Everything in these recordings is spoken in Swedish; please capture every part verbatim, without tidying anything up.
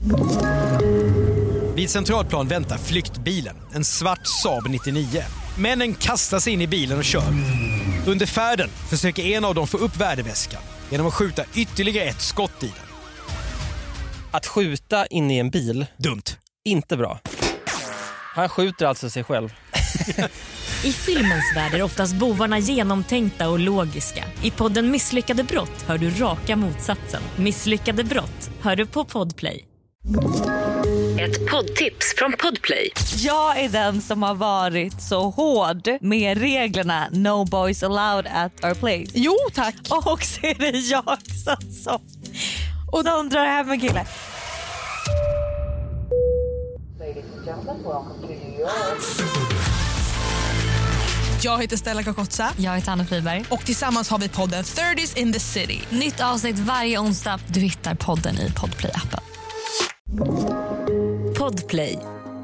Vid Centralplan väntar flyktbilen, en svart Saab nittionio. Männen kastar sig in i bilen och kör. Under färden försöker en av dem få upp värdeväskan genom att skjuta ytterligare ett skott i den. Att skjuta in i en bil, dumt. Inte bra. Han skjuter alltså sig själv. I filmens värld är oftast bovarna genomtänkta och logiska. I podden Misslyckade brott hör du raka motsatsen. Misslyckade brott hör du på Podplay. Ett poddtips från Podplay. Jag är den som har varit så hård med reglerna No boys allowed at our place. Jo, tack. Och så är det jag som och de drar hem en kille. Jag heter Stella Kakotsa. Jag heter Anna Friberg. Och tillsammans har vi podden thirties in the city. Nytt avsnitt varje onsdag. Du hittar podden i Podplay-appen. Podplay.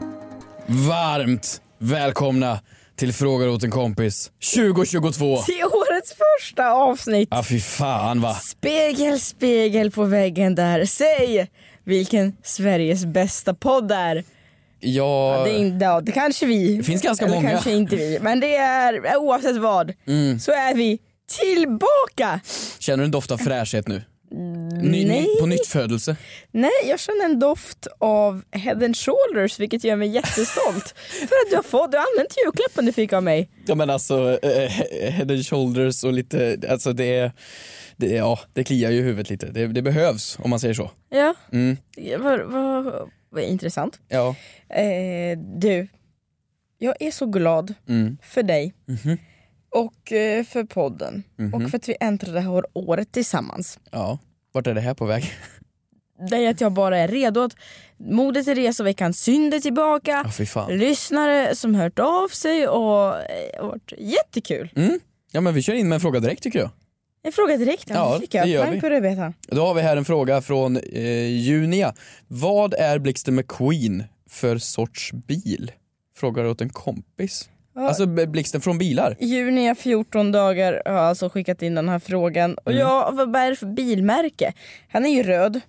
Varmt välkomna till Frågar åt en kompis tjugo tjugotvå. Till årets första avsnitt. Ja, fy fan va. Spegel, spegel på väggen där. Säg vilken Sveriges bästa podd är. Ja, ja, det, är inte, ja, det kanske vi. Det finns ganska eller många. Kanske inte vi. Men det är, oavsett vad, mm. så är vi tillbaka. Känner du en doft av fräschhet nu? Ny, Nej. Ny, på nytt födelse? Nej, jag känner en doft av Head and Shoulders, vilket gör mig jättestolt. För att du har fått, du har använt julklappen du fick av mig. Ja men alltså, uh, Head and Shoulders och lite, alltså det är, det är ja, det kliar ju i huvudet lite. Det, det behövs, om man säger så. Ja, mm. vad, vad, vad intressant. Ja. Eh, du, jag är så glad mm. för dig. Mm-hmm. Och eh, för podden. Mm-hmm. Och för att vi äntrar det här året tillsammans. Ja, vart är det här på väg? Det är att jag bara är redo att modet till resoveckan synder tillbaka. Oh, fy fan. Lyssnare som hört av sig och eh, varit jättekul. Mm. Ja men vi kör in med en fråga direkt tycker jag. En fråga direkt. Ja, det jag. gör Pang vi. på det, beta. Då har vi här en fråga från eh, Junia. Vad är Blixten McQueen för sorts bil? Frågar åt en kompis. Ja. Alltså Blixten från bilar. Juni fjorton dagar har alltså skickat in den här frågan. Och Mm. ja, vad är det för bilmärke? Han är ju röd.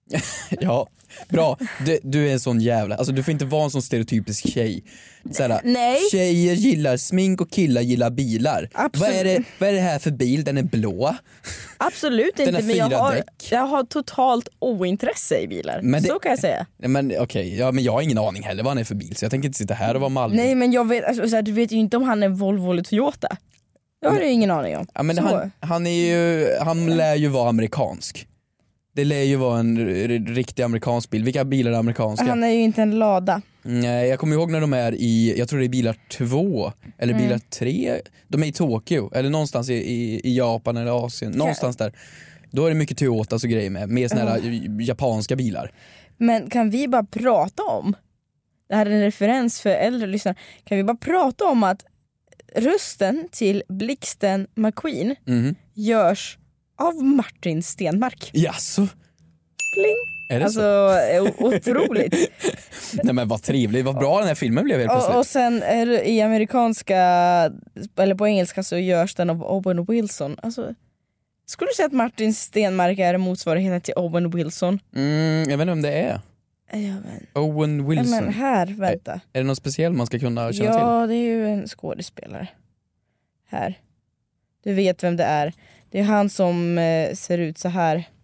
Ja, bra. Du, du är en sån jävla... Alltså du får inte vara en sån stereotypisk tjej. Såhär, Nej. Tjejer gillar smink och killar gillar bilar. Vad är, det, vad är det här för bil? Den är blå. Absolut Den inte, har men jag fyra har, däck. jag har totalt ointresse i bilar. Men det- Så kan jag säga. Men okej, okay. Ja, men jag har ingen aning heller vad han är för bil. Så jag tänker inte sitta här och vara mallig. Nej, men jag vet, alltså, så här, du vet ju inte om han är Volvo eller Toyota. Jag har ju ingen aning om. Ja, men Så. han, han, är ju, han lär ju vara amerikansk. Det lär ju vara en r- riktig amerikansk bil. Vilka bilar är amerikanska? Han är ju inte en lada. Nej, jag kommer ihåg när de är i, jag tror det är bilar två eller bilar Mm. tre. De är i Tokyo eller någonstans i, i, i Japan eller Asien, någonstans där. Då är det mycket Toyotas och grejer med, med såna här Oh. japanska bilar. Men kan vi bara prata om, det här är en referens för äldre lyssnare, kan vi bara prata om att rösten till Blixten McQueen Mhm. görs av Martin Stenmark. Jaså? Pling. Är det Alltså så? o- otroligt. Nej men vad trevligt, vad bra den här filmen blev helt plötsligt. och, och sen är det, i amerikanska, eller på engelska så görs den av Owen Wilson. Alltså, skulle du säga att Martin Stenmark är motsvarigheten till Owen Wilson? Mm, jag vet inte om det är. Ja, men, Owen ja, Wilson. men här, vänta. Är, är det något speciellt man ska kunna känna Ja, det är ju en skådespelare. Här. Du vet vem det är. Det är han som eh, ser ut så här. till?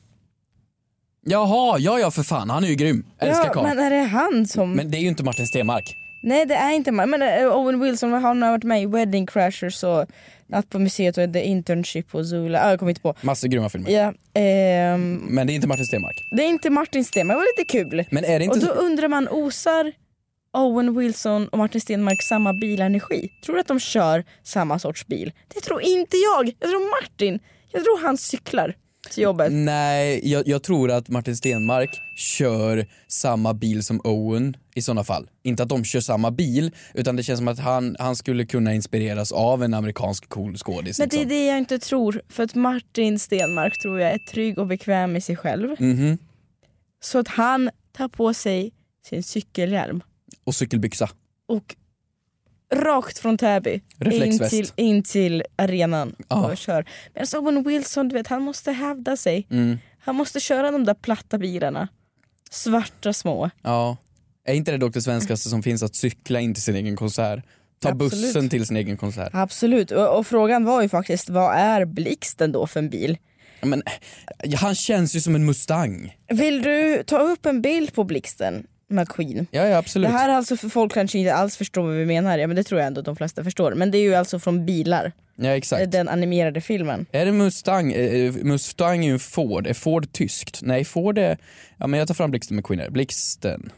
Jaha, ja ja för fan, han är ju grym. Älskar Ja, karln. men är det han som... Men det är ju inte Martin Stenmark. Nej, det är inte man. Men eh, Owen Wilson, han har varit med i Wedding Crashers och Natt på museet och The Internship och Zula. Ah, jag kommer inte på. Massor grymma filmer. Ja, ehm, Men det är inte Martin Stenmark. det är inte Martin Stenmark, det var lite kul. Men är det inte Och då undrar man, osar Owen Wilson och Martin Stenmark samma bilenergi? Tror du att de kör samma sorts bil? Det tror inte jag. Jag tror Martin, jag tror han cyklar till jobbet. Nej, jag, jag tror att Martin Stenmark kör samma bil som Owen i sådana fall. Inte att de kör samma bil, utan det känns som att han, han skulle kunna inspireras av en amerikansk cool skådis. Men det är Liksom. det jag inte tror. För att Martin Stenmark tror jag är trygg och bekväm med sig själv. Mhm. Så att han tar på sig sin cykelhjälm Och cykelbyxa. och rakt från Täby in Reflexväst. till, in till arenan Ah. och kör. Men alltså Owen Wilson, du vet, han måste hävda sig. Mm. Han måste köra de där platta bilarna. Svarta små. Ja. Är inte det dock det svenskaste som finns, att cykla in till sin egen konsert? Ta Absolut. bussen till sin egen konsert. Absolut, och, och frågan var ju faktiskt, vad är Blixten då för en bil? Men han känns ju som en Mustang. Vill du ta upp en bild på Blixten McQueen? Ja, ja, absolut. Det här är alltså för folk kanske inte alls förstår vad vi menar. Ja, men det tror jag ändå de flesta förstår. Men det är ju alltså från bilar. Ja, exakt. Den animerade filmen. Är det Mustang? Eh, Mustang är ju en Ford. Är Ford tyskt? Nej, Ford är... Ja, men jag tar fram Blixten McQueen här. Blixten.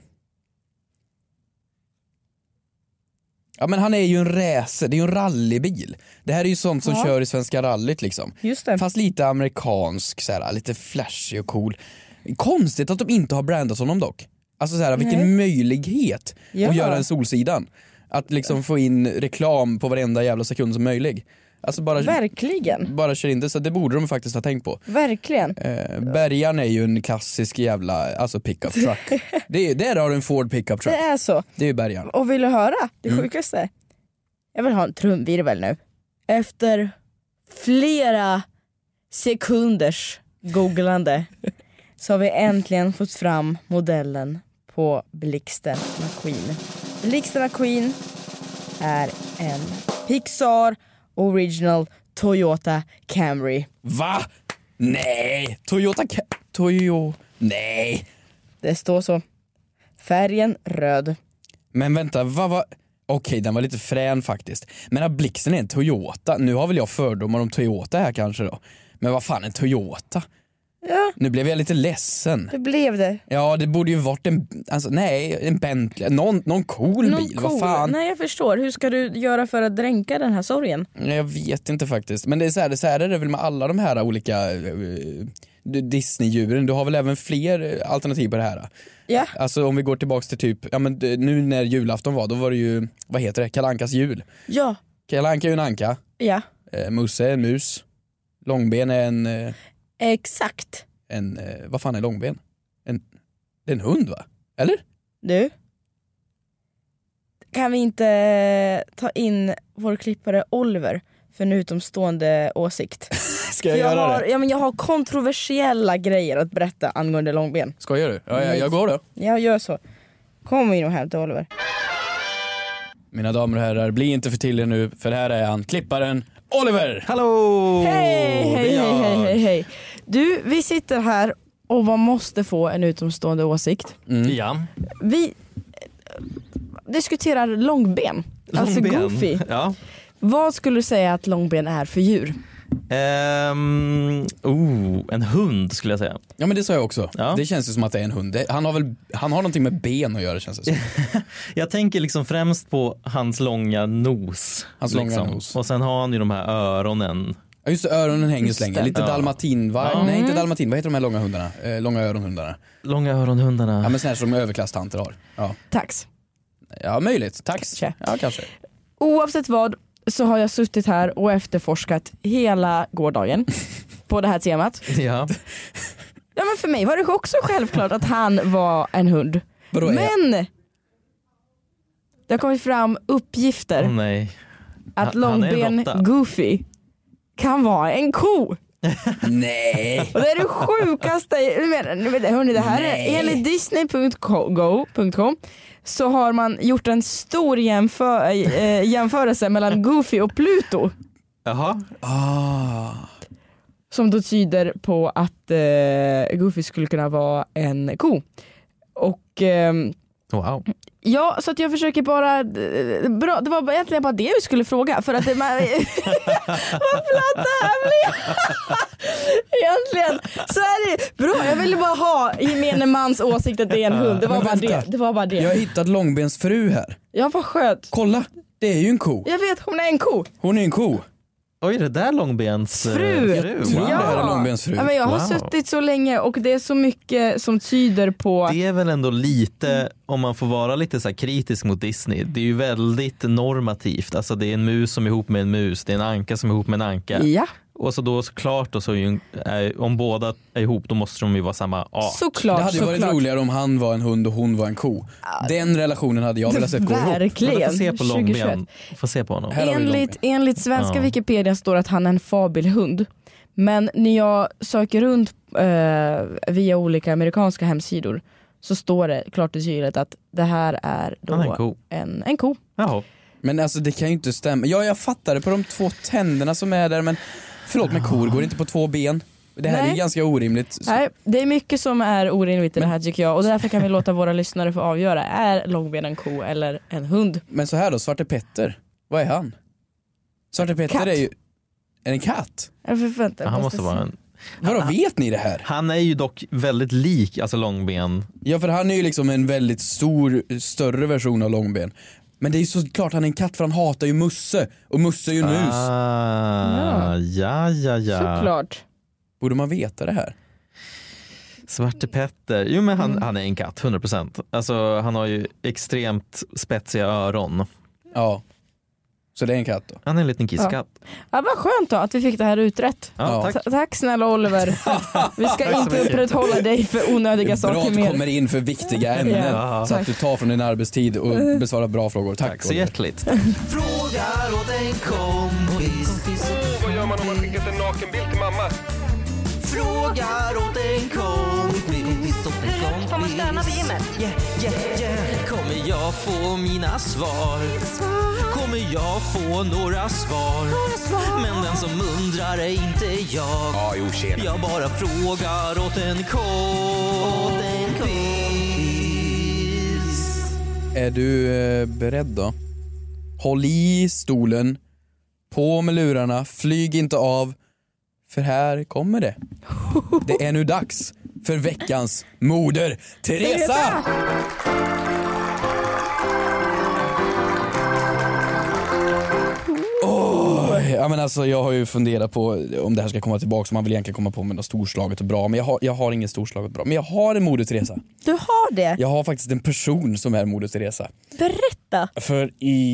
Ja, men han är ju en racer. Det är ju en rallybil. Det här är ju sånt som Ja. kör i Svenska rallyt liksom. Just det. Fast lite amerikansk, såhär, lite flashig och cool. Konstigt att de inte har brandat honom dock. Alltså såhär, vilken Nej. möjlighet Ja. att göra en Solsidan. Att liksom få in reklam på varenda jävla sekund som möjlig. Alltså bara, Verkligen. bara kör in det, så det borde de faktiskt ha tänkt på. Verkligen. Eh, Bergaren är ju en klassisk jävla, alltså pickup truck. det är, där har du en Ford pickup truck. Det är så. Det är ju Bergaren. Och vill du höra det Mm. sjukaste? Jag vill ha en trumvirvel nu. Efter flera sekunders googlande så har vi äntligen fått fram modellen på Blixten McQueen. Blixten McQueen är en Pixar Original Toyota Camry. Va? Nej! Toyota Ca- Toyo... Nej! Det står så. Färgen röd. Men vänta, vad var... Okej, den var lite frän faktiskt. Men att Blixten är en Toyota, nu har väl jag fördomar om Toyota här kanske då. Men vad fan, en Toyota? Ja, Nu blev jag lite ledsen. det blev det. Ja, det borde ju varit en... Alltså nej, en Bentley. Någon, någon cool Någon bil, cool. vad fan. Nej, jag förstår. Hur ska du göra för att dränka den här sorgen? Jag vet inte faktiskt. Men det är så här, det är, så här är det väl med alla de här olika uh, Disney-djuren. Du har väl även fler alternativ på det här? Ja. Alltså om vi går tillbaks till typ, ja men nu när julafton var, då var det ju, vad heter det, Kalle Ankas jul. Ja. Kalle Anka är ju en anka, Ja. eh, Musse är en mus, Långben är en, eh, Exakt. en eh, vad fan är Långben? En, det är en hund va? Eller? Du? Kan vi inte ta in vår klippare Oliver för en utomstående åsikt? Ska jag, jag, göra har, det? ja, men jag har kontroversiella grejer att berätta angående Långben. Skojar du? Ja, jag, jag går då. Jag gör så. Kom in och hämta Oliver. Mina damer och herrar, bli inte för till nu, för här är han, klipparen Oliver! Hallå! Hej, hej, Det är hej, hej, jag. hej, hej. Du, vi sitter här och man måste få en utomstående åsikt. Ja. Vi eh, diskuterar Långben, alltså Långben. Goofy. Ja. Vad skulle du säga att Långben är för djur? Ehm, oh, en hund skulle jag säga. Ja men det sa jag också, Ja. det känns ju som att det är en hund. Det, han har väl, han har någonting med ben att göra känns det som. Jag tänker liksom främst på hans långa nos. Hans långa liksom. nos. Och sen har han ju de här öronen. Ja just det, öronen hänger Just så länge, det. lite Ja. dalmatin, va? Ja. Nej inte dalmatin, vad heter de här långa hundarna? Eh, långa öronhundarna. Långa öronhundarna. Ja men sån här som överklasstanter har. Ja, Tax. ja möjligt, tack. Kanske. Ja kanske. Oavsett vad så har jag suttit här och efterforskat hela gårdagen på det här temat. Ja. Ja, men för mig var det också självklart att han var en hund. Vadå, är- Men det har kommit fram uppgifter Åh nej. att han- han är en Långben råtta. Goofy kan vara en ko. Nej. Och det är det sjukaste. Men, men, hörni, det här Nej. är enligt disney punkt go punkt com så har man gjort en stor jämför, äh, jämförelse mellan Goofy och Pluto. Jaha. Ah. Som då tyder på att eh, Goofy skulle kunna vara en ko. Och ehm, Wow. ja, så att jag försöker bara eh, bra, det var egentligen bara det vi skulle fråga för att det man, vad platt det här blir. Egentligen så är det bra, jag ville bara ha gemene mans åsikt att det är en hund. Det var Men bara vänta. det. Det var bara det. Jag har hittat Långbens fru här. Ja, vad skönt. Kolla, det är ju en ko. Jag vet, hon är en ko. Hon är en ko. Oj, det där Långbens eh, Fru. fru. Jag tror Wow. det här är Långbens fru. Ja, men jag har Wow. suttit så länge och det är så mycket som tyder på Det är väl ändå lite, om man får vara lite så här kritisk mot Disney, det är ju väldigt normativt. Alltså det är en mus som är ihop med en mus, det är en anka som är ihop med en anka. ja, Och så då såklart då så är ju, är, om båda är ihop då måste de ju vara samma art. såklart. Det hade ju varit såklart. roligare om han var en hund och hon var en ko. Den relationen hade jag velat se gå ihop. Men Verkligen. få se på tjugohundratjugoett. Långben. Få se på honom. Här har vi Enligt, Långben. enligt svenska Ja. Wikipedia står att han är en fabelhund. Men när jag söker runt eh, via olika amerikanska hemsidor så står det klart och tydligt att det här är då Han är en ko. En, en ko. Jaha. Men alltså det kan ju inte stämma. Ja, jag fattar det på de två tänderna som är där, men förlåt, men kor går inte på två ben. Det här Nej. är ju ganska orimligt. Nej, det är mycket som är orimligt i Men- det här tycker jag. Och därför kan vi låta våra lyssnare få avgöra. Är långben en ko eller en hund? Men så här då, Svarte Petter, vad är han? Svarte Petter Katt. är ju en katt. Jag förväntar, Han måste vara en... Vadå, vet ni det här? Han är ju dock väldigt lik, alltså långben. Ja, för han är ju liksom en väldigt stor, större version av långben. Men det är ju såklart han är en katt, för han hatar ju Musse. Och Musse är ju en mus. Ah, ja, ja, ja. Såklart. Borde man veta det här? Svarte Petter. Jo, men han, han är en katt, hundra procent. Alltså, han har ju extremt spetsiga öron. Ja. Så det är en katt då? Han är en liten kisskatt. Ja, vad skönt då att vi fick det här utrett. Ja, Ja. tack. Ta- Tack snälla Oliver. Vi ska så inte mycket. upprätthålla dig för onödiga Bra saker att du mer. kommer in för viktiga ämnen. Ja. Så att du tar från din arbetstid och besvarar bra frågor. Tack, Tack så Oliver. hjärtligt. Frågar åt en kompis. Vad gör man om man skickat en nakenbild till mamma? Frågar åt en kompis. Får man stöna på gymmet? Yeah, yeah, yeah. Kommer jag få mina svar? Kommer jag få några svar? Men den som undrar är inte jag. Ja, jo, tjena. Jag bara frågar åt en kompis. Är du eh, beredd då? Håll i stolen. På med lurarna. Flyg inte av. För här kommer det. Det är nu dags för veckans moder Teresa! Oh, ja, men alltså, jag har ju funderat på om det här ska komma tillbaka, så man vill egentligen komma på med något storslaget och bra. Men jag har, jag har ingen storslaget bra. Men jag har en moder Teresa. Du har det? Jag har faktiskt en person som är moder Teresa. Berätta. För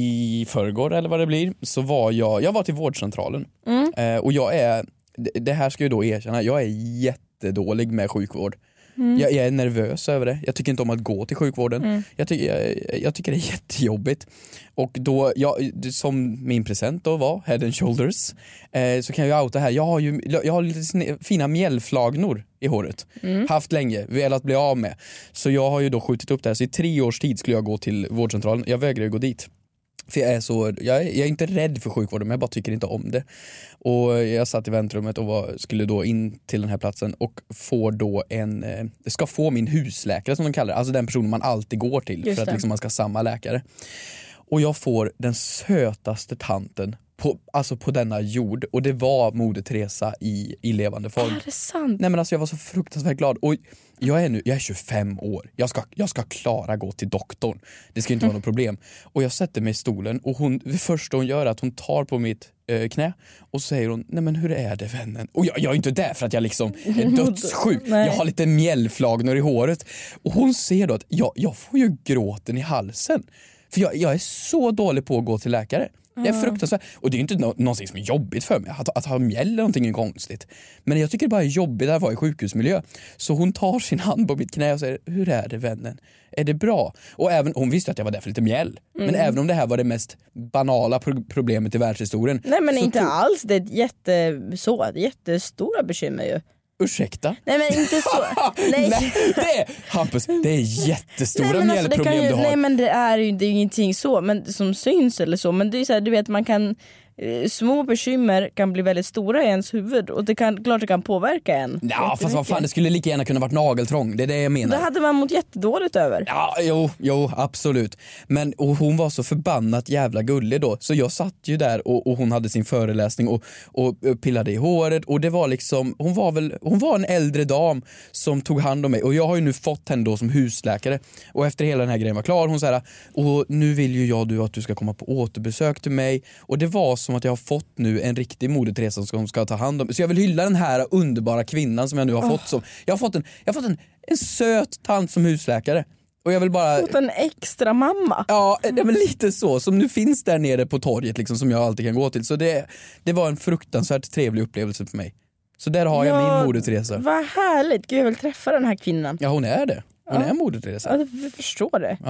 i förrgår eller vad det blir så var jag, jag var till vårdcentralen. Mm. Eh, och jag är, det, det här ska jag då erkänna, jag är jättedålig med sjukvård. Mm. Jag, jag är nervös över det. Jag tycker inte om att gå till sjukvården. Mm. Jag, tycker, jag, jag tycker det är jättejobbigt. Och då, jag, som min present då var Head and Shoulders, eh, så kan jag outa här. Jag har ju jag har lite sne, fina mjällflagnor i håret. Mm. Haft länge, velat bli av med. Så jag har ju då skjutit upp det här. Så i tre års tid skulle jag gå till vårdcentralen. Jag vägrar ju gå dit. För jag är så, jag är, jag är inte rädd för sjukvården, men jag bara tycker inte om det. Och jag satt i väntrummet och var, skulle då in till den här platsen och får då en, eh, ska få min husläkare som de kallar det. Alltså den personen man alltid går till. Just för att det. liksom man ska ha samma läkare. Och jag får den sötaste tanten på, alltså på denna jord. Och det var moder Teresa i, i levande form. Är det sant? Nej, men alltså jag var så fruktansvärt glad. Och jag är nu, jag är tjugofem år. Jag ska, jag ska klara gå till doktorn. Det ska inte vara något problem. Och jag sätter mig i stolen och hon, det första hon gör är att hon tar på mitt eh, knä och så säger hon, nej men hur är det vännen? Och jag, jag är inte där för att jag liksom är dödssjuk. Nej. Jag har lite mjällflagnor i håret. Och hon ser då att jag, jag får ju gråten i halsen. För jag, jag är så dålig på att gå till läkare. Det är fruktansvärt. Och det är inte no- någonting som är jobbigt för mig. Att, att ha mjäll eller någonting är konstigt. Men jag tycker det bara är jobbigt att vara i sjukhusmiljö. Så hon tar sin hand på mitt knä och säger, hur är det vännen? Är det bra? Och även, hon visste att jag var där för lite mjäll. Mm. Men även om det här var det mest banala pro- problemet i världshistorien. Nej men så inte tog- alls, det är ett jätte, så, det är jättestora bekymmer ju. Ursäkta? Nej men inte så. Nej. Nej, det, Hampus, det är jättestora Nej, men alltså, det mjällproblem kan ju, du har. nej men det är ju det är ju ingenting så men, som syns eller så. Men det är så här, du vet man kan eh, små bekymmer kan bli väldigt stora i ens huvud. Och det kan, klart det kan påverka en. Ja, fast vad fan, det skulle lika gärna kunna varit nageltrång. Det är det jag menar. Det hade man mått jättedåligt över. Ja, jo, jo, absolut. Men och hon var så förbannat jävla gullig då. Så jag satt ju där och, och hon hade sin föreläsning och, och pillade i håret. Och det var liksom, hon var väl, hon var en äldre dam som tog hand om mig. Och jag har ju nu fått henne då som husläkare. Och efter hela den här grejen var klar, hon sa och nu vill ju jag du att du ska komma på återbesök till mig. Och det var som att jag har fått nu en riktig moder Teresa som ska ta hand om. Så jag vill hylla den här underbara kvinnan som jag nu har Oh. fått som. Jag har fått en, jag har fått en, en söt tant som husläkare. Och jag vill bara... Fått en extra mamma. Ja, det men lite så. Som nu finns där nere på torget liksom, som jag alltid kan gå till. Så det, det var en fruktansvärt trevlig upplevelse för mig. Så där har jag Ja, min moder Teresa. Vad härligt, gud jag vill träffa den här kvinnan. Ja, hon är det. Hon Ja. är moder Teresa. Ja, jag förstår det. Ja.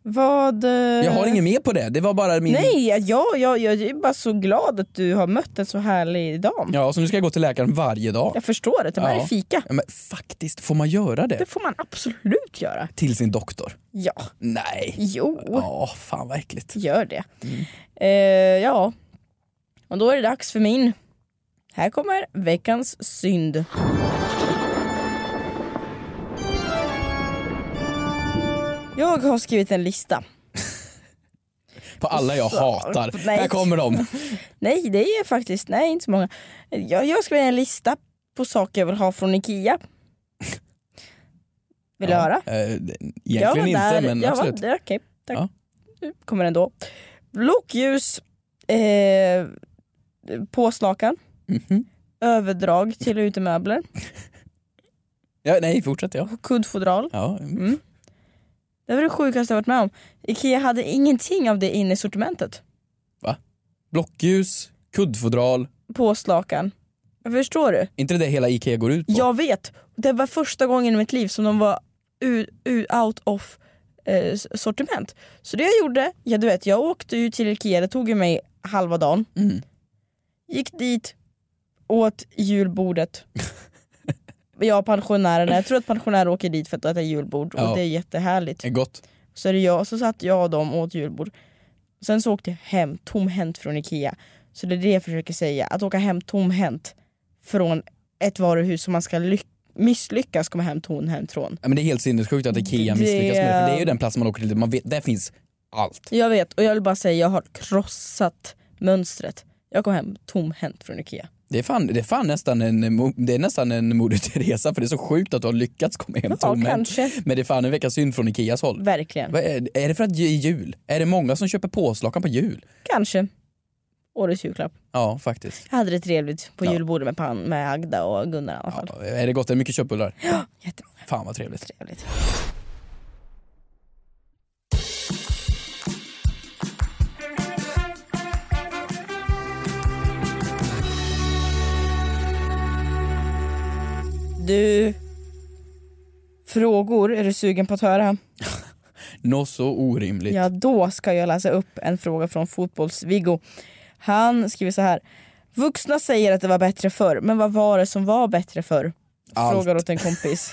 Vad... eh, Jag har ingen mer på det, det var bara min... Nej, jag, jag, jag är bara så glad att du har mött en så härlig dam. Ja, så nu ska jag gå till läkaren varje dag. Jag förstår det, det bara Ja. är fika. Ja, men faktiskt, får man göra det? Det får man absolut göra. Till sin doktor? Ja. Nej. Jo. Ja, fan vad äckligt. Gör det. Mm. Eh, ja. Och då är det dags för min. Här kommer veckans synd. Jag har skrivit en lista. På alla jag Så, hatar. nej. Här kommer de. Nej, det är faktiskt, nej inte så många. Jag, jag har skrivit en lista på saker jag vill ha från Ikea. Vill Ja, du höra? Eh, egentligen Jag var inte, där, men jag absolut. var där, okej, tack. Ja. Nu kommer den då. Blockljus, eh, påslakan, Mhm. överdrag till utemöbler, Ja, nej, fortsätt ja. kuddfodral. Ja. Mm. Det var det sjukaste jag varit med om. Ikea hade ingenting av det inne i sortimentet. Blockljus, kuddfodral. Påslakan. Förstår du? Inte det det hela Ikea går ut på? Jag vet. Det var första gången i mitt liv som de var u- u- out of eh, sortiment. Så det jag gjorde, ja du vet, jag åkte ju till Ikea, det tog ju mig halva dagen. Mm. Gick dit, åt julbordet. Jag och pensionärerna, jag tror att pensionärer åker dit för att äta julbord. Ja. Och det är jättehärligt. Det är gott. Så är det jag, så satt jag och dem och åt julbord. Sen så åkte jag hem tomhänt från Ikea. Så det är det jag försöker säga. Att åka hem tomhänt från ett varuhus som man ska ly- misslyckas komma hem tomhänt från. Ja, men det är helt sinnessjukt att Ikea Det- misslyckas med det. För det är ju den plats man åker till. Man vet, där finns allt. Jag vet, och jag vill bara säga jag har krossat mönstret. Jag kom hem tomhänt från Ikea. Det är fan, det är fan nästan en, det är nästan en Moder Teresa, för det är så sjukt att du har lyckats komma hem Ja, tomhänt. kanske. Men det är fan en veckas synd från Ikeas håll. Verkligen. Vad är, är det för att det är jul? Är det många som köper påslakan på jul? Kanske. Årets julklapp. Ja, faktiskt. Jag hade det trevligt på Ja. julbordet med, pan, med Agda och Gunnar i alla fall. Ja, är det gott? Är det mycket köttbullar? Ja, jättemånga. Fan vad trevligt. Trevligt. Du, frågor, är du sugen på att höra? Nå så orimligt. Ja, då ska jag läsa upp en fråga från Fotbolls-Viggo. Han skriver så här. Vuxna säger att det var bättre förr, men vad var det som var bättre förr? Allt. Frågar åt en kompis.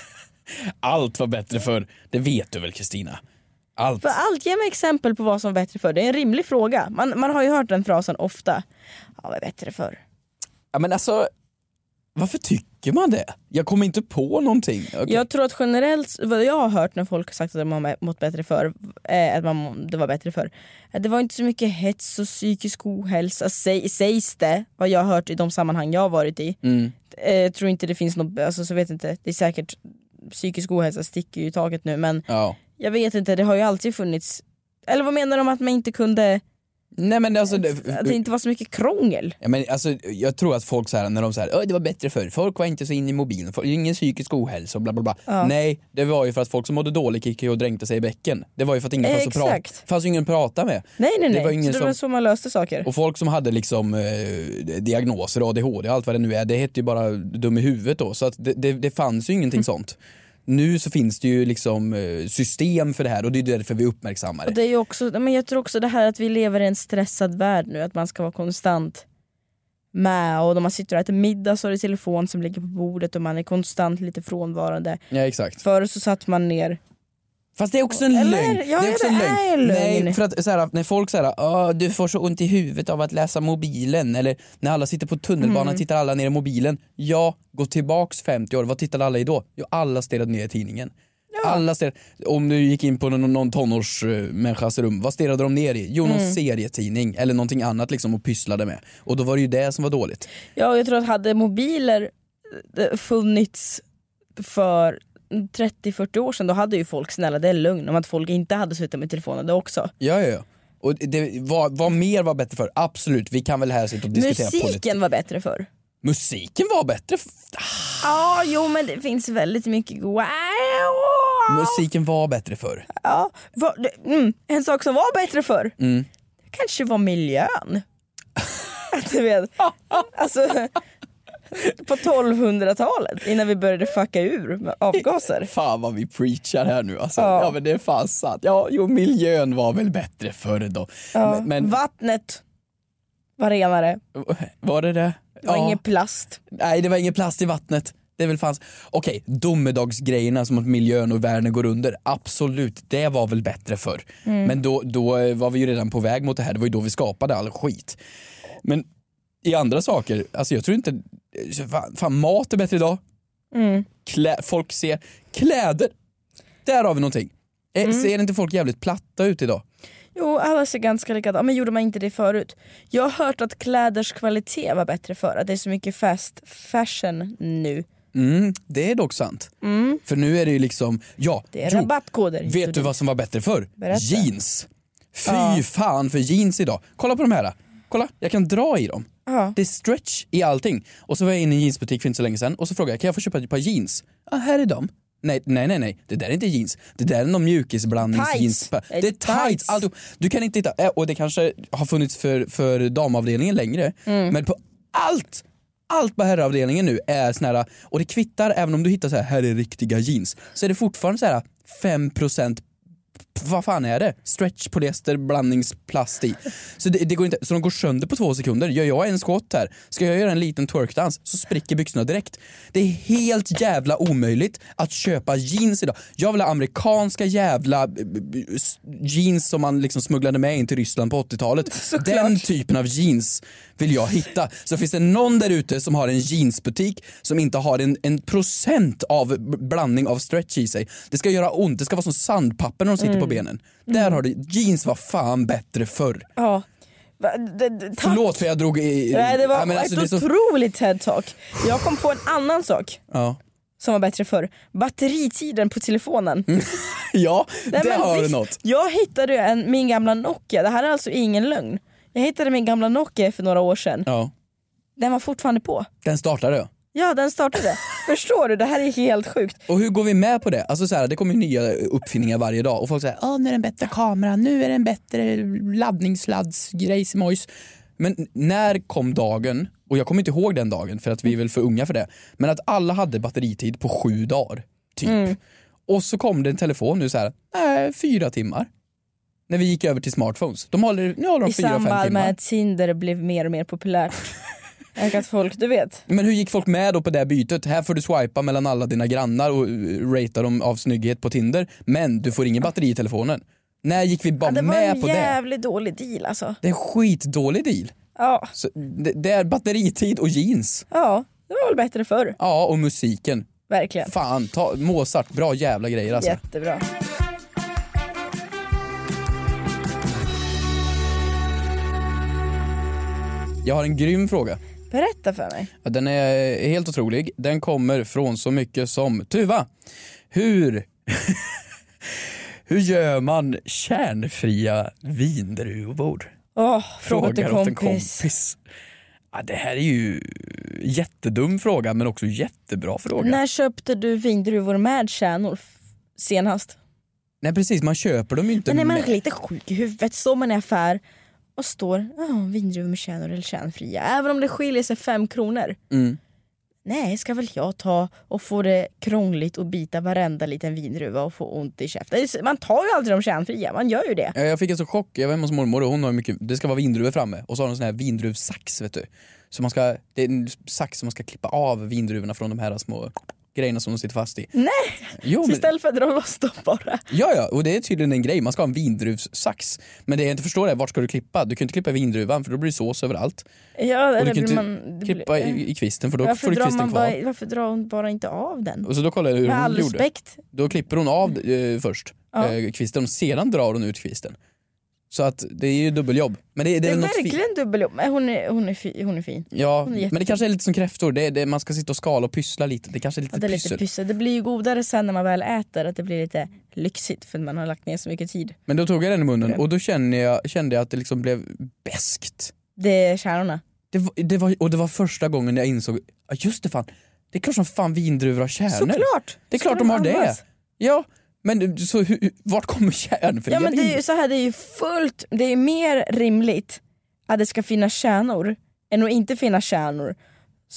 Allt var bättre för. Det vet du väl, Kristina? Allt. För allt, ge mig exempel på vad som var bättre förr. Det är en rimlig fråga. Man, man har ju hört den frasen ofta. Ja, vad var bättre förr? Ja, men alltså, varför tycker man det? Jag kommer inte på någonting. Okay. Jag tror att generellt, vad jag har hört när folk har sagt att man mått bättre förr, eh, att man, det var bättre förr. Att det var inte så mycket hets och psykisk ohälsa, säg, sägs det, vad jag har hört i de sammanhang jag har varit i. Mm. Eh, tror inte det finns något, alltså så vet inte, det är säkert psykisk ohälsa sticker ju i taget nu, men Ja. jag vet inte, det har ju alltid funnits. Eller vad menar de att man inte kunde? Nej, men alltså, Att det, det inte var så mycket krångel. ja, men alltså, jag tror att folk så här, när de säger det var bättre förr, folk var inte så in i mobilen, folk, ingen psykisk ohälsa och bla bla bla. Ja. Nej, det var ju för att folk som mådde dåligt gick och dränkte sig i bäcken. Det var ju för att ingen Eh, fanns att prata. exakt. fanns ju ingen att prata med. Nej nej Det nej, var ingen så det som- var så man löste saker. Och folk som hade liksom eh, diagnoser, A D H D och allt vad det nu är, det hette ju bara dum i huvudet då. Så att det, det, det fanns ju ingenting Mm. sånt. Nu så finns det ju liksom eh, system för det här och det är därför vi uppmärksammar Och det. det är ju också, men jag tror också det här att vi lever i en stressad värld nu, att man ska vara konstant med, och när man sitter och äter middag så är det telefon som ligger på bordet och man är konstant lite frånvarande. Ja, exakt. Förr så satt man ner. Fast det är också en Eller? lögn. Ja, det är också det en är lögn. lögn. Nej, för att så här, när folk säger att du får så ont i huvudet av att läsa mobilen, eller när alla sitter på tunnelbanan Mm. tittar alla ner i mobilen. Ja, gå tillbaks femtio år, vad tittade alla i då? Jo, alla stirrade ner i tidningen. Ja. Alla stirrade, om du gick in på någon, någon tonårsmänniskas rum, vad stirrade de ner i? Jo, någon Mm. serietidning eller någonting annat liksom och pysslade med. Och då var det ju det som var dåligt. Ja, jag tror att hade mobiler eh, funnits för trettio fyrtio år sedan, då hade ju folk, snälla det är lugn om att folk inte hade suttit med telefonen det också. Ja, ja, ja. Och det, vad, vad mer var bättre för? Absolut, vi kan väl här sitta och diskutera politik. Musiken var bättre för. Musiken var bättre för... Ja, jo men det finns väldigt mycket goa. Musiken var bättre för. Ja, var, det- mm, en sak som var bättre för Mm. kanske var miljön. Att du vet, alltså, på tolvhundratalet innan vi började fucka ur med avgaser. Fan vad vi preachar här nu alltså. Ja. Ja men det är fan sant. Ja, jo miljön var väl bättre förr då. Ja. Men, men Vattnet var renare. var det det? Det var Ja. ingen plast. Nej, det var ingen plast i vattnet. Det väl fanns. Okej, domedagsgrejerna som att miljön och världen går under. Absolut, det var väl bättre förr. Mm. Men då, då var vi ju redan på väg mot det här. Det var ju då vi skapade all skit. Men i andra saker, alltså jag tror inte... Fan, fan mat är bättre idag. Mm. Klä, folk ser... Kläder! Där har vi någonting. Mm. Ser inte folk jävligt platta ut idag? Jo, alla ser ganska likadana. Men gjorde man inte det förut? Jag har hört att kläders kvalitet var bättre förr. Att det är så mycket fast fashion nu. Mm, det är dock sant. Mm. För nu är det ju liksom... Ja, Det är jo, rabattkoder. vet du vad som var bättre förr? Berätta. Jeans. Fy Ja. fan för jeans idag. Kolla på de här. Kolla, jag kan dra i dem. Ja. Det är stretch i allting. Och så var jag inne i en jeansbutik för inte så länge sedan och så frågade jag, kan jag få köpa ett par jeans? Ja, här är de. Nej, nej, nej, nej. Det där är inte jeans. Det där är någon mjukisblandningsjeans. Tights. Det är tights. Allt. Du kan inte hitta, och det kanske har funnits för, för damavdelningen längre. Mm. Men på allt, allt på herravdelningen nu är sån här, och det kvittar även om du hittar så här, här är riktiga jeans. Så är det fortfarande så här fem procent, vad fan är det? Stretch, polyester, blandningsplast i. Så det, det går inte, så de går sönder på två sekunder. Gör jag en squat här, ska jag göra en liten twerkdans så spricker byxorna direkt. Det är helt jävla omöjligt att köpa jeans idag. Jag vill ha amerikanska jävla jeans som man liksom smugglade med in till Ryssland på åttiotalet. Såklart. Den typen av jeans vill jag hitta. Så finns det någon där ute som har en jeansbutik som inte har en, en procent av blandning av stretch i sig. Det ska göra ont, det ska vara som sandpapper när de sitter Mm. på benen. Där har du, jeans var fan bättre förr. Ja. Va, det, det, tack. Förlåt för jag drog i... Nej, det var ja, men alltså, ett det är så... otroligt TED-talk. Jag kom på en annan sak Ja, som var bättre förr. Batteritiden på telefonen. ja Nej, det men har du visst, något. Jag hittade en, min gamla Nokia. Det här är alltså ingen lögn. Jag hittade min gamla Nokia för några år sedan. Ja, Den var fortfarande på. den startade. Ja, den startade. Förstår du? Det här är helt sjukt. Och hur går vi med på det? Alltså så här, det kommer ju nya uppfinningar varje dag och folk säger, åh nu är det en bättre kamera, nu är det en bättre laddningssladdsgrejs mojs. Men när kom dagen, och jag kommer inte ihåg den dagen för att vi är väl för unga för det, men att alla hade batteritid på sju dagar typ. Mm. Och så kom det en telefon nu så här, äh, fyra timmar. När vi gick över till smartphones. De håller, nu håller de I fyra, fem samband timmar. med att Tinder blev mer och mer populärt. Jag att folk, du vet. Men hur gick folk med då på det här bytet? Här får du swipa mellan alla dina grannar och ratea dem av snygghet på Tinder. Men du får ingen batteri i telefonen. När gick vi bara Ja, det var med en på det? jävligt dålig deal alltså. Det är en skitdålig deal. Ja. Så det, det är batteritid och jeans. Ja, det var väl bättre förr. Ja, och musiken. Verkligen. Fan, ta, Mozart, bra jävla grejer alltså. Jättebra. Jag har en grym fråga. Berätta för mig. Den är helt otrolig. Den kommer från så mycket som Tuva. Hur Hur gör man kärnfria vindruvor? Åh, fråga till Frågar åt en kompis. kompis. Ja, det här är ju jättedum fråga men också jättebra fråga. När köpte du vindruvor med kärnor f- senast? Nej precis, man köper dem ju inte Men är man med. lite sjuk i huvudet, står man i affär och står oh, vindruvor med kärnor eller kärnfria. Även om det skiljer sig fem kronor. Mm. Nej, ska väl jag ta och få det krångligt och bita varenda liten vindruva och få ont i käften. Man tar ju aldrig de kärnfria, man gör ju det. Ja, jag fick en så chock, jag var hemma hos mormor och hon har mycket, det ska vara vindruvor framme och så har de en sån här vindruvsax vet du. Så man ska, det är en sax som man ska klippa av vindruvorna från de här små grejerna som de sitter fast i. Nej, jo, så men... istället för att dra loss dem bara. Ja, ja, och det är tydligen en grej, man ska ha en vindruvssax. Men det jag inte förstår är, vart ska du klippa? Du kan inte klippa vindruvan för då blir det sås överallt. Ja, och du eller kan blir inte man, det klippa blir, i, i kvisten för då varför får du drar kvisten man kvar. bara, varför drar hon bara inte av den? Och så då kollar jag hur Med hon all gjorde. respekt. Då klipper hon av eh, först Ja. eh, kvisten och sedan drar hon ut kvisten. Så att det är ju dubbeljobb. Men det, det, Det är, är väl något verkligen dubbeljobb. Men hon är, hon, är fi, hon är fin. Ja, Hon är men det jättefin. kanske är lite som kräftor. Det är, det, man ska sitta och skala och pyssla lite. Det kanske är lite Ja, det är lite pyssel. pyssel. Det blir ju godare sen när man väl äter, att det blir lite lyxigt för man har lagt ner så mycket tid. Men då tog jag den i munnen och då kände jag, kände jag att det liksom blev beskt. Det är kärnorna. Det var, det var, och det var första gången jag insåg, ja just det fan, det är klart som fan vindruvor har kärnor. Såklart! Det är Ska klart de har det. andas? Ja, men så, hur, vart kommer kärnfria Ja, men det är ju vindruvor? så här, det är ju fullt, det är mer rimligt att det ska finnas kärnor än att inte finnas kärnor. Så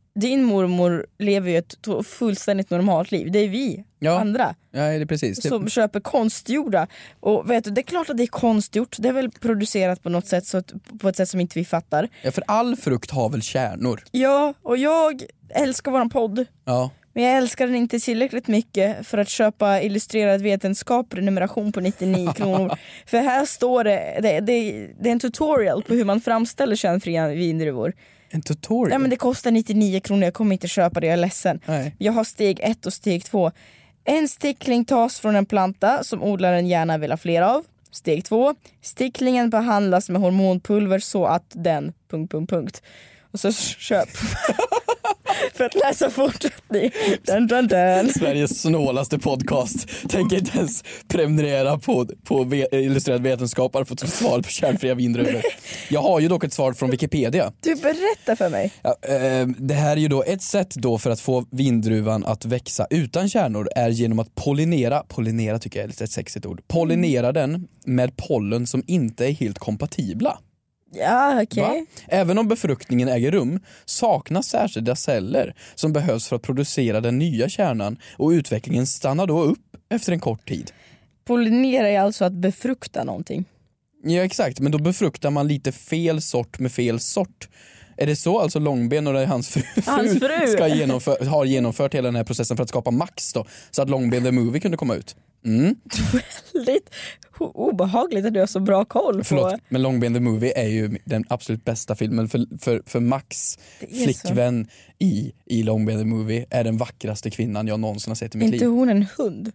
din mormor lever ju ett fullständigt normalt liv. Det är vi ja. andra ja, det är precis. som det... köper konstgjorda. Och vet du, det är klart att det är konstgjort. Det är väl producerat på något sätt, så att, på ett sätt som inte vi fattar. Ja, för all frukt har väl kärnor. Ja, och jag älskar våran podd. Ja. Men jag älskar den inte tillräckligt mycket för att köpa illustrerad vetenskap prenumeration på nittionio kronor. För här står det, det, det, det är en tutorial på hur man framställer kärnfria vindruvor. En tutorial? Ja, men det kostar nittionio kronor, jag kommer inte köpa det, jag är ledsen. Nej. Jag har steg ett och steg två. En stickling tas från en planta som odlaren gärna vill ha fler av. Steg två. Sticklingen behandlas med hormonpulver så att den... Punkt, punkt, punkt. Och så köp. För att läsa fortsättning. Dun, dun, dun. Sveriges snålaste podcast. Tänker inte ens prenumerera på, på ve- illustrerad vetenskap för att få svar på kärnfria vindruvor. Jag har ju dock ett svar från Wikipedia. Du berättar för mig. Ja, eh, det här är ju då ett sätt då för att få vindruvan att växa utan kärnor är genom att pollinera. Pollinera tycker jag är ett sexigt ord. Pollinera mm. den med pollen som inte är helt kompatibla. Ja, okej. Okay. Även om befruktningen äger rum saknas särskilda celler som behövs för att producera den nya kärnan och utvecklingen stannar då upp efter en kort tid. Pollinera är alltså att befrukta någonting. Ja, exakt, men då befruktar man lite fel sort med fel sort. Är det så alltså Långben och det är hans fru, hans fru. Ska genomför, har genomfört hela den här processen för att skapa Max då, så att Långben the Movie kunde komma ut? Mm. Väldigt obehagligt att du har så bra koll på. Förlåt, men Långben the Movie är ju den absolut bästa filmen för, för, för Max flickvän i, i Långben the Movie är den vackraste kvinnan jag någonsin har sett i mitt inte liv. Inte hon en hund?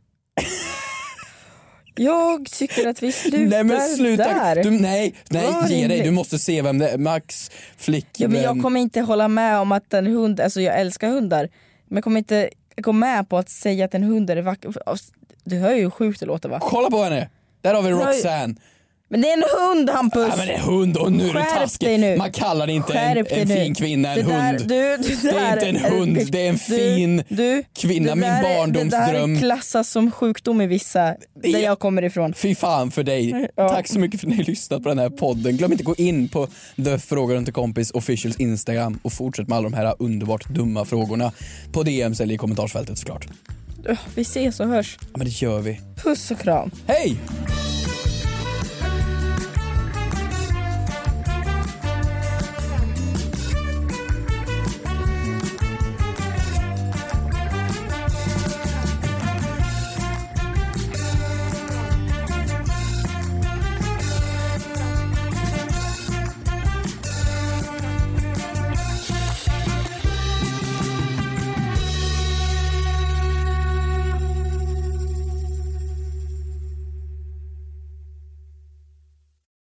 Jag tycker att vi slutar nej, men sluta. där. Du, nej, nej ge dig. Du måste se vem det är. Max, flickvän. Ja, men jag kommer inte hålla med om att en hund, alltså jag älskar hundar, men jag kommer inte gå med på att säga att en hund är vacker. Du hör ju hur sjukt det låter, va? Kolla på henne. Där har vi Roxanne. Men det är en hund, Hampus. Ja, men det är hund och nu är det taskigt. Man kallar inte en, en fin kvinna en där, hund. Du, du, det är inte en hund, det är en fin du, du, kvinna, min barndomsdröm. Det där klassas som sjukdom i vissa, det, där jag kommer ifrån. Fy fan för dig. Ja. Tack så mycket för att ni har lyssnat på den här podden. Glöm inte att gå in på The Frågar Inte Kompis Officials Instagram och fortsätt med alla de här underbart dumma frågorna på D Ms eller i kommentarsfältet såklart. Vi ses och hörs. Ja, men det gör vi. Puss och kram. Hej!